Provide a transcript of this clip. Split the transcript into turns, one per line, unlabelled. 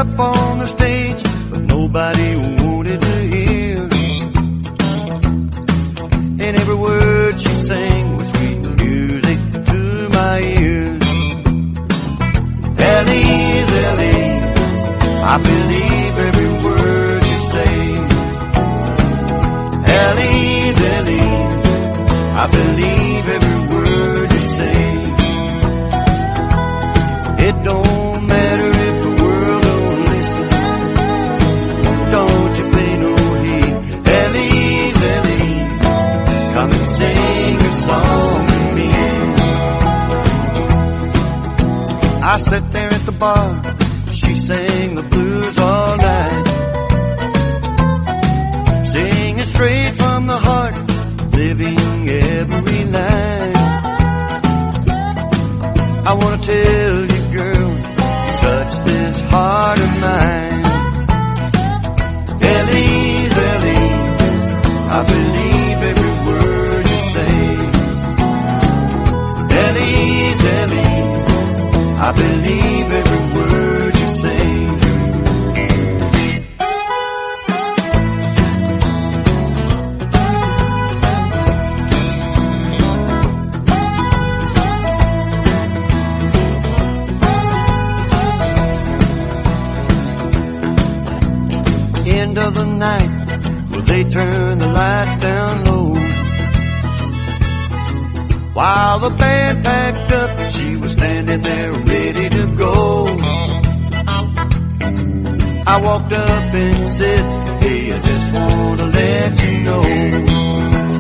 up on the stage, but nobody wanted to hear. And every word she sang was sweet music to my ears. Ellie, Ellie, I believe every word you say. Ellie, Ellie, I believe every word you say. It don't matter if the world don't listen. Don't you pay no heed. Ellie, Ellie, come and sing a song with me. I sat there at the bar. She sang the blues all night, singing straight from the heart, living every line. I wanna tell you, girl, you touched this heart of mine. Ellie, Ellie, I believe every word you say. Ellie, Ellie, I believe every word you say. End of the night, well, they turned the lights down low. While the band packed up, she was standing there ready to go. I walked up and said, hey, I just want to let you know